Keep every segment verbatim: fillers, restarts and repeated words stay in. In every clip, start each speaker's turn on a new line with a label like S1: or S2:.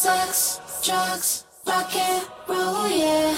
S1: Sex, drugs, rock and roll, yeah.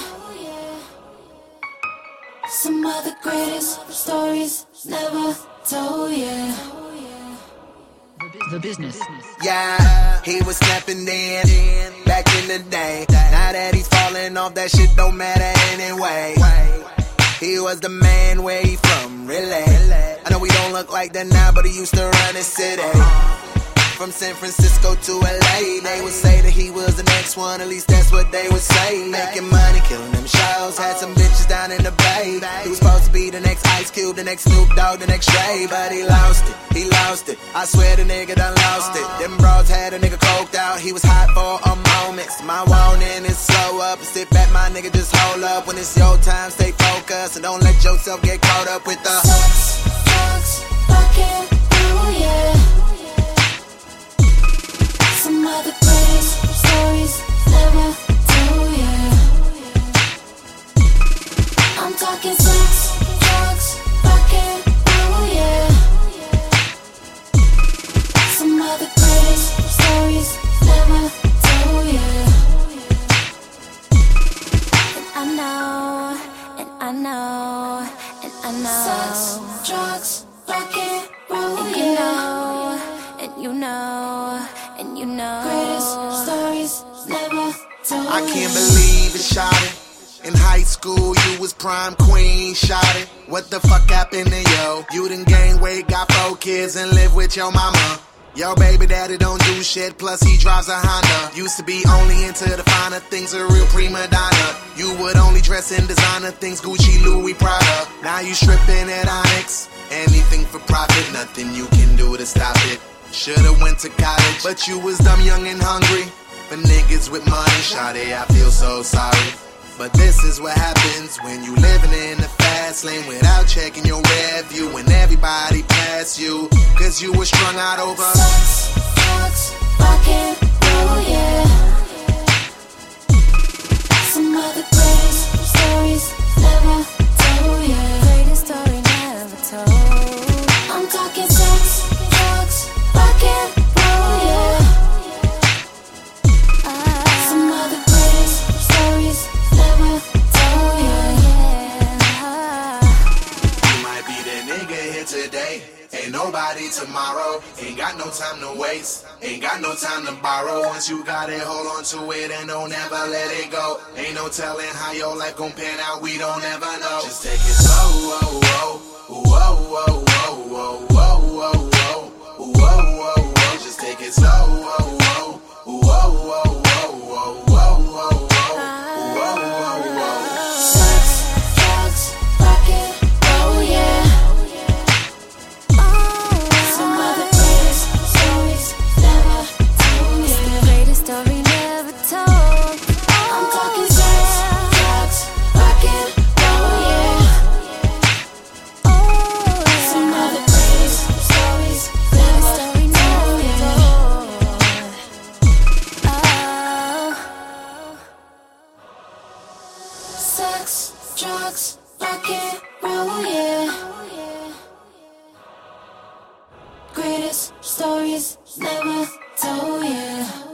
S1: Some of the greatest stories never told, yeah.
S2: The business.
S3: Yeah, he was snapping in back in the day. Now that he's falling off, that shit don't matter anyway. He was the man, where he from, really? I know we don't look like that now, but he used to run the city. From San Francisco to L A, they would say that he was the next one, at least that's what they would say. Making money, killing them shows, had some bitches down in the Bay. He was supposed to be the next Ice Cube, the next Snoop Dogg, the next Dre, but he lost it, he lost it. I swear the nigga done lost it. Them bros had a nigga coked out, he was hot for a moment. My warning is slow up, and sit back, my nigga, just hold up. When it's your time, stay focused, and don't let yourself get caught up with the
S1: sex, drugs, rock and roll, yeah. Some of the greatest stories never told, yeah. I'm talking sex, drugs, rock and roll, yeah. Some of the greatest stories never told, yeah. And I know, and I know, and I know. Sex, drugs, rock and roll, and yeah. You know, and you know. And you know, greatest stories never told.
S3: I can't believe it, shawty. In high school, you was prime queen, shawty. What the fuck happened to yo? You done gained weight, got four kids, and live with your mama. Your baby daddy don't do shit, plus he drives a Honda. Used to be only into the finer things, a real prima donna. You would only dress in designer things, Gucci, Louis, Prada. Now you stripping at Onyx. Anything for profit, nothing you can do to stop it. Should've went to college, but you was dumb, young, and hungry. For niggas with money, shawty, I feel so sorry. But this is what happens when you living in the fast lane without checking your rear view when everybody pass you. Cause you were strung out over
S1: sex, drugs, rock and roll, yeah. Some of the greatest stories never told, yeah. Greatest story never told. I'm talking sex, drugs, rock and roll, yeah. uh, Some of the greatest stories never told, yeah.
S3: You might be the nigga here today, ain't nobody tomorrow. Ain't got no time to waste, ain't got no time to borrow. Once you got it, hold on to it and don't ever let it go. Ain't no telling how your life gon' pan out, we don't ever know. Just take it slow, whoa, whoa, whoa, whoa, whoa, whoa, whoa, whoa, whoa, whoa, whoa, just take it slow, whoa, whoa, whoa, whoa, whoa, whoa, whoa, whoa, whoa, whoa, whoa.
S1: Sex, drugs, rock and roll, yeah. Some of the greatest stories never told, yeah. The greatest story never told. I'm talking sex, drugs, rock and roll, yeah. Some of the greatest stories never told, yeah. Sex, drugs, rock and roll, yeah. Greatest stories never told, yeah.